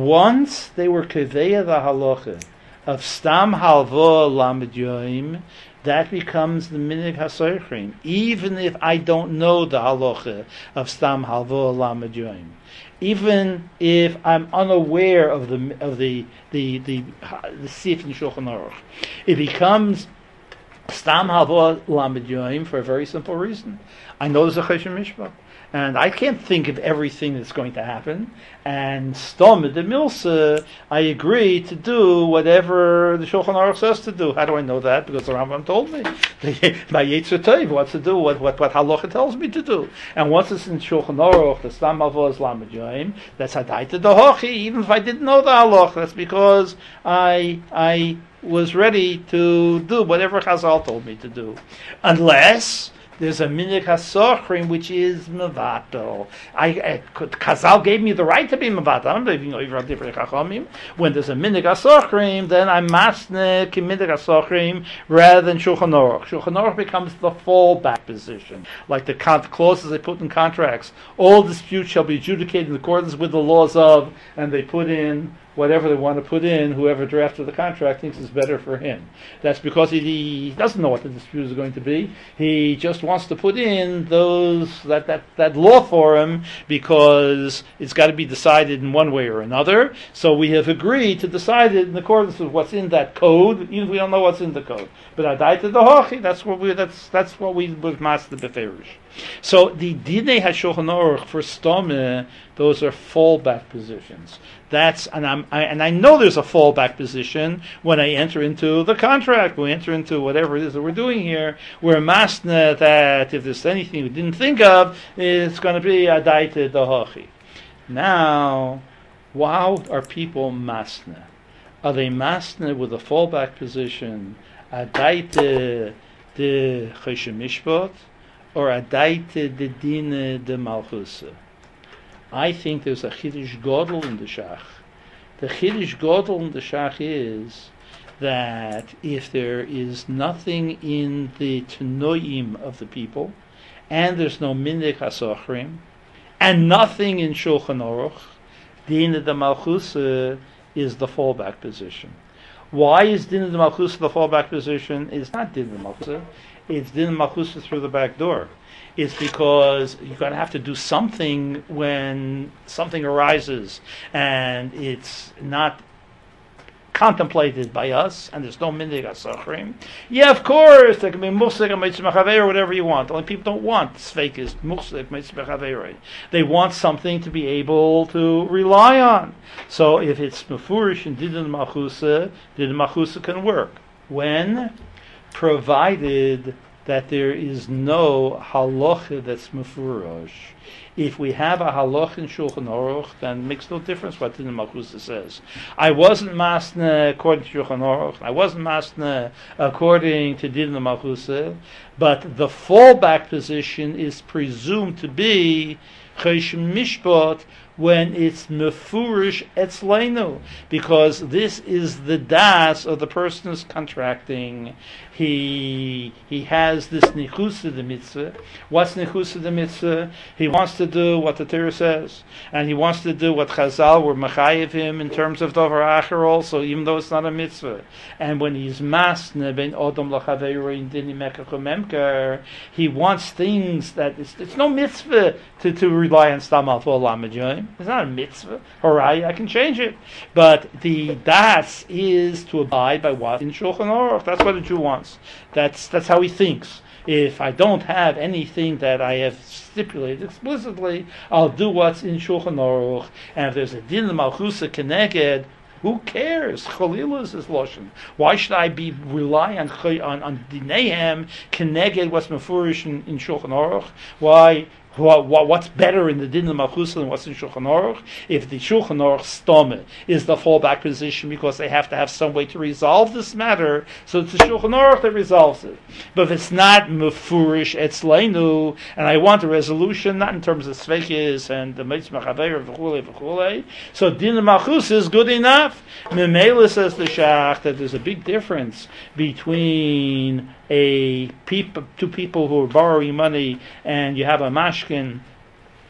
S1: Once they were keveya the halacha of stam halvo Lamed Yoim, that becomes the minig hasoichrim, even if I don't know the halacha of stam halvo lamed yoim. Even if I'm unaware of the of the the the the sif in Shulchan Aruch, it becomes stam halvo lamed yoim for a very simple reason. I know there's a chesed mishpat, and I can't think of everything that's going to happen. And stom de milsa, I agree to do whatever the Shulchan Aruch says to do. How do I know that? Because the Rambam told me. My Yetzer Tov, what to do, what what what halacha tells me to do. And once it's in Shulchan Aruch, the stam halvo is lamed yoim, that's hadaita dehochi. Even if I didn't know the halacha, that's because I I was ready to do whatever Chazal told me to do, unless there's a minig hasochrim which is mevatel. I, I Chazal gave me the right to be mevatel. I'm not even over different chachamim. When there's a minig hasochrim, then I'm masne ki minig hasochrim rather than Shulchan Aruch. Shulchan Aruch becomes the fallback position, like the con- clauses they put in contracts. All disputes shall be adjudicated in accordance with the laws of, and they put in whatever they want to put in. Whoever drafted the contract thinks is better for him. That's because he, he doesn't know what the dispute is going to be. He just wants to put in those that, that, that law for him because it's got to be decided in one way or another. So we have agreed to decide it in accordance with what's in that code, even if we don't know what's in the code. But adaita dehochi, that's what we that's that's what we was master beferish. So the dinei hashulchan aruch for stome, those are fallback positions. That's and I'm I, and I know there's a fallback position when I enter into the contract. When we enter into whatever it is that we're doing here, we're masna that if there's anything we didn't think of, it's going to be adaita dehochi. Now, how are people masna? Are they masna with a fallback position, adaita de chesed mishpat, or adaita de dina de malchusa? I think there's a chiddush gadol in the shach. The chiddush gadol in the shach is that if there is nothing in the tanoim of the people, and there's no minig hasochrim, and nothing in Shulchan Aruch, dina de malchusa is the fallback position. Why is dina de malchusa the fallback position? It's not dina de malchusa. It's dina de malchusa through the back door. It's because you're going to have to do something when something arises and it's not contemplated by us, and there's no minig hasochrim. Yeah, of course, there can be musik and mitzvah chaver, whatever you want. Only people don't want sveikis, musik, mitzvah chaver. They want something to be able to rely on. So if it's mefurish and didin malchusa, didin malchusa can work. When? Provided that there is no halacha that's mefurash. If we have a halacha in Shulchan Aruch, then it makes no difference what Dina Malchusa says. I wasn't masna according to Shulchan Aruch. I wasn't masna according to Dina Malchusa. But the fallback position is presumed to be chesed mishpat when it's mefurish etzleinu, because this is the das of the person who's contracting. He he has this nichusa de mitzvah. What's nichusa de mitzvah? He wants to do what the Torah says, and he wants to do what Chazal were mechayev him in terms of davar acher also, even though it's not a mitzvah. And when he's masne ben odom lachaveru in dini mekach memker, he wants things that it's, it's no mitzvah to, to rely on stam alfo lamed yoim. It's not a mitzvah. Hooray, I can change it. But the das is to abide by what in Shulchan Aruch. That's what a Jew wants. That's that's how he thinks. If I don't have anything that I have stipulated explicitly, I'll do what's in Shulchan Aruch. And if there's a din malchusa keneged, who cares? Chalila is his lashon. Why should I be rely on on on dinehem keneged what's mefurish in, in Shulchan Aruch? Why? What, what, what's better in the din of malchusa than what's in Shulchan Aruch? If the Shulchan Aruch stome is the fallback position because they have to have some way to resolve this matter, so it's the Shulchan Aruch that resolves it. But if it's not mefurish etzleinu, and I want a resolution, not in terms of sveikis and the mitzvah chaver v'chulei v'chulei, so din of malchusa is good enough. Memela says the shach that there's a big difference between a peop- two people who are borrowing money, and you have a mashkin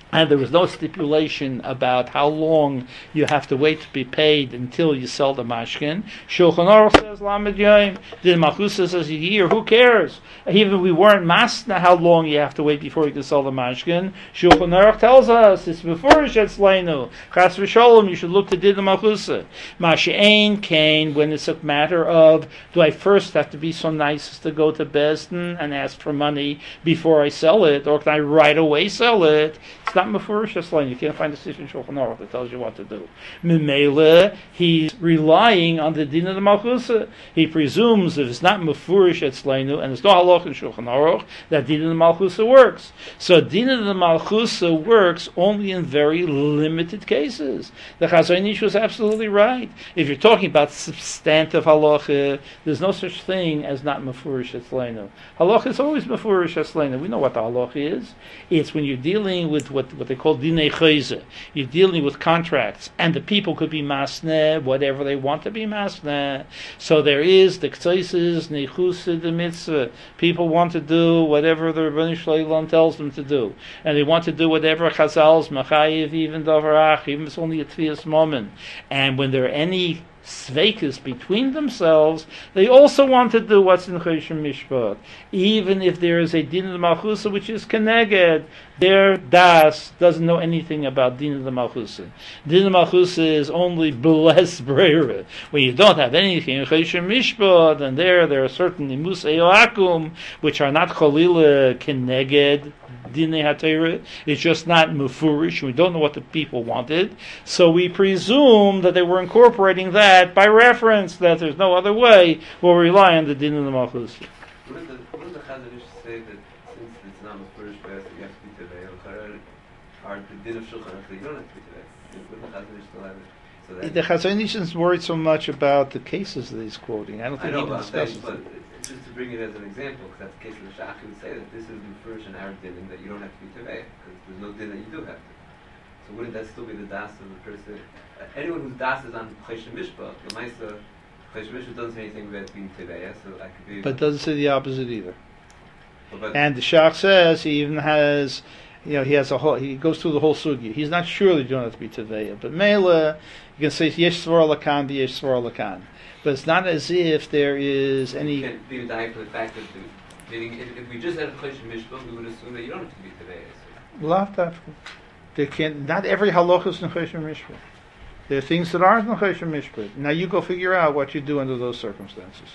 S1: and there was no stipulation about how long you have to wait to be paid until you sell the mashkin. Shulchan Aruch says Lamed Yom. The Malchusa says a year. Who cares? Even if we weren't masna how long you have to wait before you can sell the mashkin. Shulchan Aruch tells us it's before Shetzleinu. Chas v'sholom. You should look to Din Malchusa. Mashe'ein kain, when it's a matter of do I first have to be so nice as to go to Besdin and ask for money before I sell it, or can I right away sell it? It's not mefurish Shetzleinu. You can't find a decision in Shulchan Aruch that tells you what to do. Mimele, he's relying on the din of the Malchusa. He presumes if it's not mefurish Shetzleinu and there's no halach in Shulchan Aruch, that din of the Malchusa works. So din of the Malchusa works only in very limited cases. The Chazon Ish was absolutely right. If you're talking about substantive halacha, there's no such thing as not mefurish Shetzleinu. Halacha is always mefurish Shetzleinu. We know what the halacha is. It's when you're dealing with what, what they call dinei chayze. You're dealing with contracts, and the people could be masneh, whatever they want to be masneh. So there is the ktaises, neichusa, the mitzvah. People want to do whatever the Rebbeinu Shalom tells them to do, and they want to do whatever Chazal's machayiv, even davarach, even if it's only a tvias moment. And when there are any sveikas between themselves, they also want to do what's in Choshen Mishpat. Even if there is a din of the Malchusa which is Keneged, their das doesn't know anything about din of the Malchusa. Din of the Malchusa is only bless breira. When you don't have anything in Choshen Mishpat, and there there are certain imus eoakum which are not cholila Keneged Dinei HaTorah. It's just not mufurish. We don't know what the people wanted, so we presume that they were incorporating that by reference, that there's no other way. We'll rely on the din of the Malchus.
S5: What does the what does the Chazon Ish say that since it's not mufurish b'as, you have to be tevei, or the din of Shulchan Aruch, you don't have to be tevei? Would the Chazon Ish still have it? So that
S1: The Chazon Ish isn't worried so much about the cases that he's quoting. I don't
S5: I
S1: think
S5: know,
S1: he
S5: but I'm saying,
S1: discusses
S5: but
S1: it.
S5: it's just to bring it as an example, because that's the case of the Shach, who would say that this is mufurish and Arab din, that you don't have to be tevei, because there's no din that you do have to. So wouldn't that still be the das of the person? Uh, anyone whose das is on Choshen Mishpat, the Maisa, Choshen Mishpat doesn't say anything about being tevei, so I could be.
S1: But doesn't say the opposite either.
S5: But, but,
S1: And the Shach says he even has, you know, he has a whole, he goes through the whole sugi. He's not sure that you don't have to be teveya, but mele, you can say yesh svar lakan, yesh svar lakan. But it's not as if there is any.
S5: You can't be dying for the fact that, the, meaning, if, if we just had a Choshen Mishpat, we would assume that you don't have to be tevei. So.
S1: Lav There can not every halacha is in Choshen Mishpat. There are things that aren't in Choshen Mishpat. Now you go figure out what you do under those circumstances.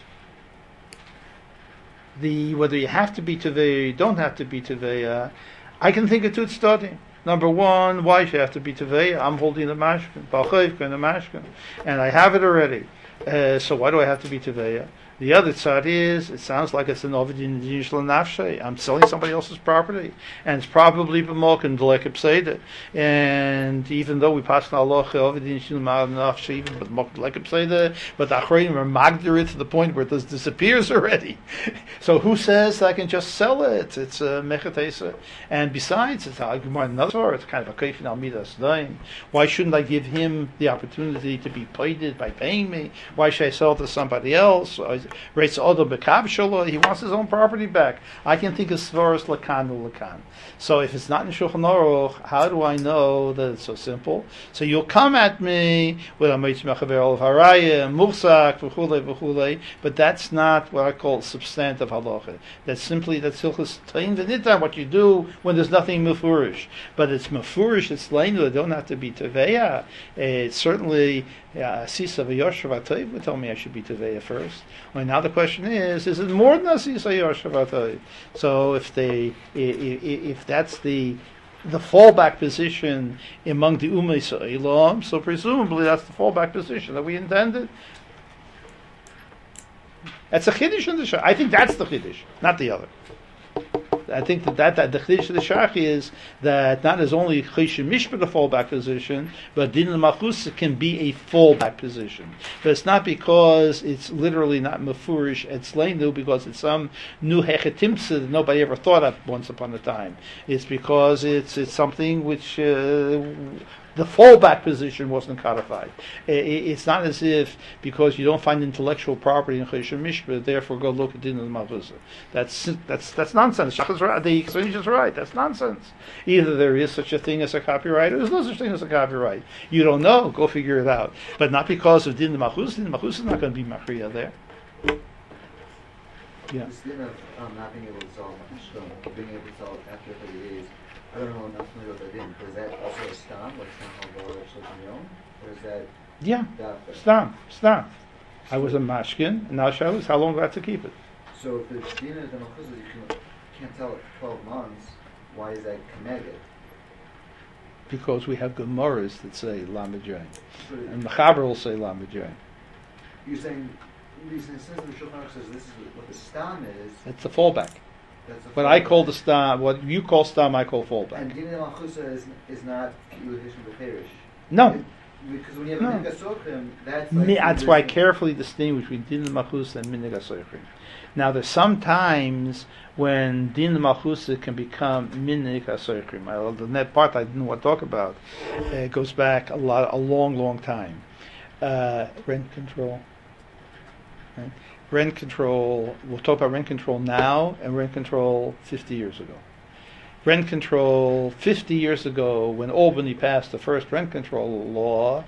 S1: The whether you have to be teveya, you don't have to be teveya. I can think of two studying. Number one, why should I have to be teveya? I'm holding the mashkin, balchayv the mashkin, and I have it already. Uh, so why do I have to be teveya? The other side is, it sounds like it's an ovidin yishla nafshe. I'm selling somebody else's property, and it's probably b'molken d'lekeb seder. And even though we pass an halacha ovidin yishla nafshe, even but b'molken d'lekeb seder, but the achronim are magdir it to the point where it just disappears already. So who says I can just sell it? It's a mechatesa. And besides, it's another story. It's kind of a kafin al midas daim. Why shouldn't I give him the opportunity to be paid by paying me? Why should I sell it to somebody else? Rates Odo Bekab Sholo, he wants his own property back. I can think of Svaros Lakan or Lakan. So if it's not in Shulchan Aruch, how do I know that it's so simple? So you'll come at me with a Meitz Mechaber Olav Haraya, Mursak, v'chulei, v'chulei, but that's not what I call substantive halacha. That's simply, that's Hilchus Tain V'nitan, what you do when there's nothing mefurish. But it's mefurish, it's leinu, it don't have to be teveya. It's certainly, Sisa v'yoshav atayv would tell me I should be teveya first. Well, now the question is, is it more than a Sisa v'yoshav atayv? So if they, if, if that's the the fallback position among the Umay Sa'ilam, so presumably that's the fallback position that we intended. That's a chiddush in the shach. I think that's the chiddush, not the other. I think that, that, that the chiddush of the shach is that not as only choshen mishpat a fallback position, but din al-malchus can be a fallback position. But it's not because it's literally not mefurish etzleinu, because it's some new hechetimtze that nobody ever thought of once upon a time. It's because it's it's something which uh, the fallback position wasn't codified. I- I- It's not as if because you don't find intellectual property in Choshen Mishpah, therefore go look at Din al Malchusa. That's that's that's nonsense. Shach is right. The Chazon is right. That's nonsense. Either there is such a thing as a copyright, or there's no such thing as a copyright. You don't know. Go figure it out. But not because of Din al Malchusa. Din al Malchusa is not going to be Machriya there. Yeah.
S6: This thing of um, not being able to sell Shlomo, being able to sell after thirty days, I don't know enough familiar with that in. Is that also a stam, like stam of Shlomo, or is that
S1: Yeah.
S6: dafka?
S1: Stam. Stam. I was a mashkin, and now Shaul is how long do I have to keep it?
S6: So if the din is the malchus, you can, can't tell it for twelve months. Why is that connected?
S1: Because we have Gemaras that say Lamed Zayin.
S6: So
S1: And Mechaber will say Lamed Zayin.
S6: you're saying, you're saying since the Shulchan Aruch says this is what the stam is,
S1: It's the fallback.
S6: that's a
S1: What I
S6: fallback.
S1: call the stam, what you call stam, I call fallback.
S6: And din malchus is is not kilu hishim b'perish.
S1: No.
S6: Because when you have
S1: No.
S6: a minig asokrim, that's like
S1: Mi- That's why I
S6: resisting-
S1: carefully distinguish between din malchus and minig asoichrim. Now, there's some times when din malchus can become minig asoichrim. I- The net part I didn't want to talk about uh, goes back a lot, a long, long time. Uh, rent control. Right? Rent control. We'll talk about rent control now and rent control fifty years ago. Rent control fifty years ago, when Albany passed the first rent control law,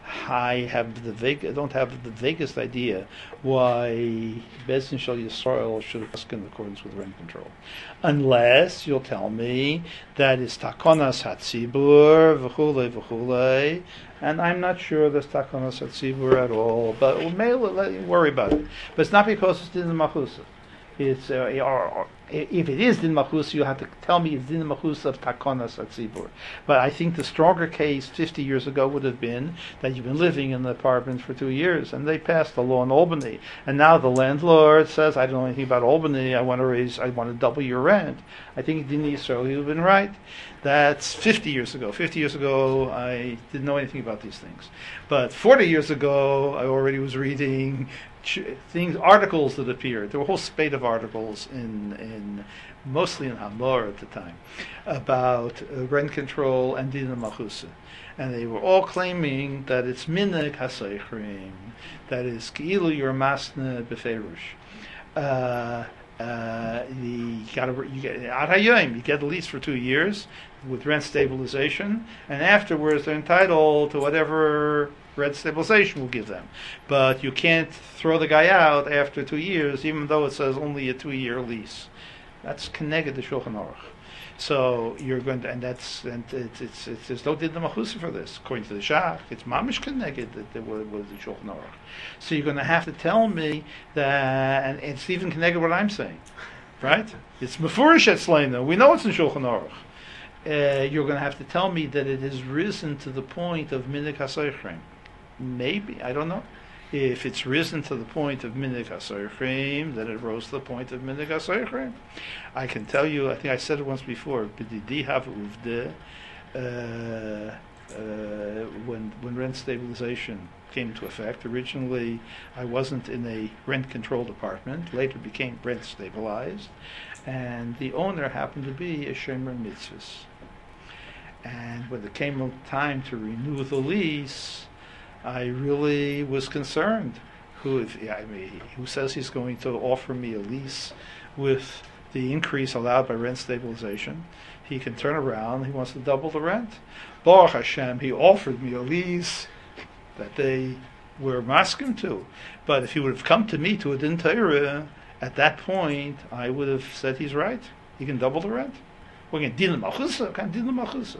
S1: I have the vague, don't have the vaguest idea why Beis Din Shel Yisrael should have asked in accordance with rent control, unless you'll tell me that it's takonas hatzibur v'chulei v'chulei, and I'm not sure there's takonas hatzibur at all. But we'll may let you worry about it. But it's not because it's din machusa. It's uh, or, or, if it is din machus, you have to tell me it's din machus of takonas atzibur. But I think the stronger case fifty years ago would have been that you've been living in the apartment for two years, and they passed a law in Albany, and now the landlord says, "I don't know anything about Albany. I want to raise, I want to double your rent." I think din Yisrael he would have been right. That's fifty years ago. fifty years ago, I didn't know anything about these things, but forty years ago, I already was reading things, articles that appeared. There were a whole spate of articles in, in mostly in Hamor at the time, about uh, rent control and din machusa, and they were all claiming that it's minig hasaychrim, that is ki'ilu your masna befeirush. Uh, uh, you got you get ad hayom, you get a lease for two years with rent stabilization, and afterwards they're entitled to whatever rent stabilization will give them. But you can't throw the guy out after two years, even though it says only a two-year lease. That's connected to Shulchan Aruch. So you're going to, and that's, and it's, it's, it's there's no din machusa for this. According to the Shach, it's mamish connected that there was the Shulchan Aruch. So you're going to have to tell me that, and it's even connected what I'm saying, right? It's mefurish at Sleina. We know it's in Shulchan Aruch. Uh, you're going to have to tell me that it has risen to the point of minig hasoichrim. Maybe, I don't know. If it's risen to the point of minig hasoichrim, then it rose to the point of minig hasoichrim. I can tell you, I think I said it once before, b'didi hav uvde, uh, uh, when when rent stabilization came into effect. Originally, I wasn't in a rent-controlled apartment. Later became rent-stabilized. And the owner happened to be a shomer mitzvahs. And when it came time to renew the lease, I really was concerned. Who, if, I mean, who says he's going to offer me a lease with the increase allowed by rent stabilization? He can turn around. He wants to double the rent. Baruch Hashem, he offered me a lease that they were masking to. But if he would have come to me to a din Torah, at that point, I would have said he's right. He can double the rent. We're going to din machusa. Can din machusa.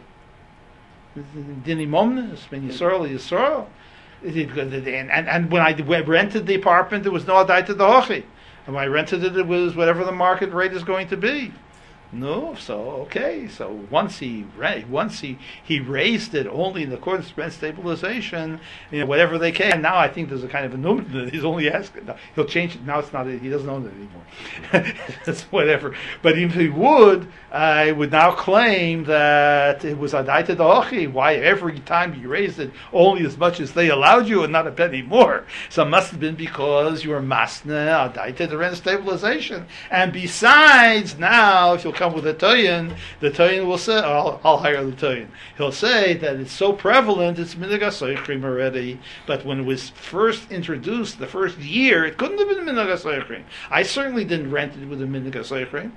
S1: Din imomnes. When Yisrael Yisrael. And, and, and when I rented the apartment, there was no adaita d'hochi. And when I rented it, it was whatever the market rate is going to be. No, so okay. So once he once he, he raised it only in accordance with rent stabilization, you know, whatever they can. Now I think there's a kind of a number that he's only asking. He'll change it. Now it's not. He doesn't own it anymore. It's whatever. But even if he would, I would now claim that it was adaita d'hochi. Why every time you raised it only as much as they allowed you and not a penny more? So it must have been because you were masna adaita the rent stabilization. And besides, now if you'll come with a toyin, the toyin will say, I'll, I'll hire the toyin. He'll say that it's so prevalent, it's minig hasoichrim already, but when it was first introduced, the first year, it couldn't have been minig hasoichrim. I certainly didn't rent it with a minig hasoichrim.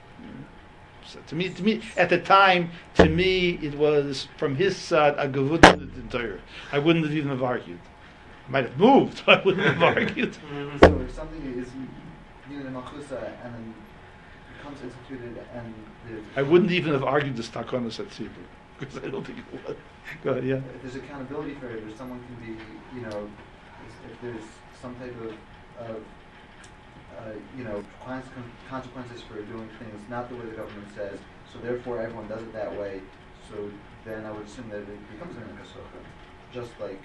S1: So to me, to me, at the time, to me, it was from his side a gavud d'Torah. I wouldn't have even have argued. I might have moved, but I wouldn't have argued.
S6: So if something is near the Malchusa and then becomes instituted and there's
S1: I wouldn't even have argued the Stakonis at Tzibur, because I don't think it would. Go ahead, yeah.
S6: if there's accountability for it, or someone can be, you know, if if there's some type of, of uh, you know, cons- consequences for doing things not the way the government says, so therefore everyone does it that way, so then I would assume that it becomes an Inkasocha. Just like,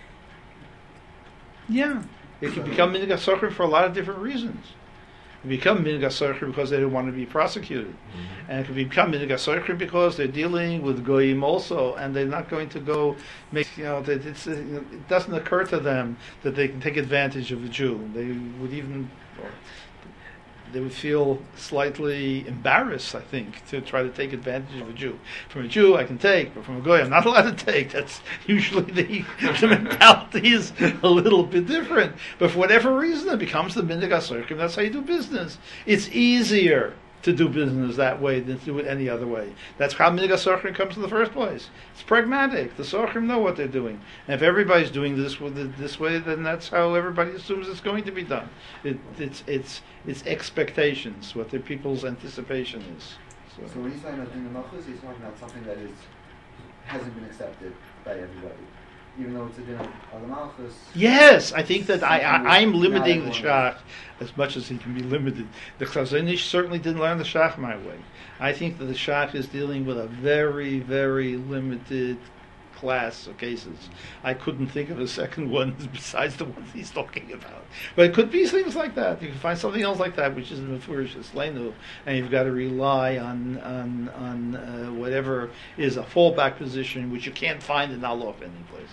S1: Yeah. It can become minig hasochrim for a lot of different reasons. It can become minig hasochrim because they don't want to be prosecuted.
S2: Mm-hmm.
S1: And it can become minig hasochrim because they're dealing with goyim also, and they're not going to go make, you know, that it's, you know, it doesn't occur to them that they can take advantage of a Jew. They would even, or they would feel slightly embarrassed, I think, to try to take advantage of a Jew. From a Jew, I can take, but from a goy, I'm not allowed to take. That's usually the, the mentality is a little bit different. But for whatever reason, it becomes the minig hasochrim. That's how you do business. It's easier to do business that way than to do it any other way. That's how minig hasochrim comes in the first place. It's pragmatic. The sochrim know what they're doing. And if everybody's doing this with it this way, then that's how everybody assumes it's going to be done. It, it's it's it's expectations, what the people's anticipation is.
S6: so when he's talking about doing the Malchus, he's talking about something that is hasn't been accepted by everybody. Even though it's a din of the Malchus.
S1: Yes, I think that I, I, I'm
S6: Not
S1: limiting the
S6: everyone
S1: Shach as much as he can be limited. The Chazon Ish certainly didn't learn the Shach my way. I think that the Shach is dealing with a very, very limited class of cases. I couldn't think of a second one besides the ones he's talking about. But it could be things like that. You can find something else like that, which is Mefurish Islenu, and you've got to rely on on on uh, whatever is a fallback position, which you can't find in Allah of any place.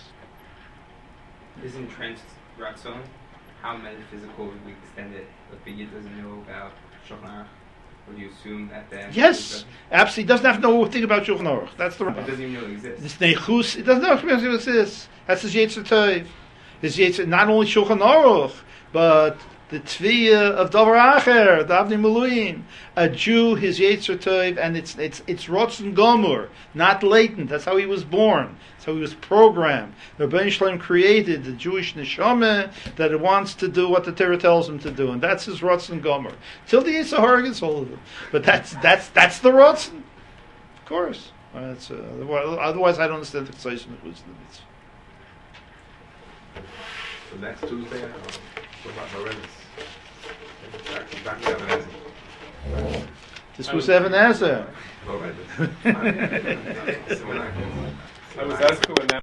S7: Is entrenched Ratzon? How metaphysical would we extend it? If the Yid doesn't know about Shulchan Aruch, would you assume that then?
S1: Yes, absolutely. He doesn't have to know a thing about Shulchan Aruch. That's the
S7: It doesn't even know it exists.
S1: This neichus. It doesn't know what it is. That's his Yetzer Tov. His Yetzer, not only Shulchan Aruch, but the Tviyah of Davar Acher, the Avnei Miluim. A Jew, his Yetzer Tov, and it's it's it's Rotzen Gomur, not latent. That's how he was born. That's how he was programmed. The Rebbeinu Shalom created the Jewish neshama that it wants to do what the Torah tells him to do, and that's his Rotzen Gomur. Till the Yetzer Hara gets hold of him, but that's that's that's the Rotzen, of course. Uh, that's, uh, otherwise, I don't understand the Chazon Ish limits.
S2: So next Tuesday, uh, what about Lorenz? Back, back to Evan Ezer.
S1: This was Evan Ezer.
S2: All right.
S4: I was asking when that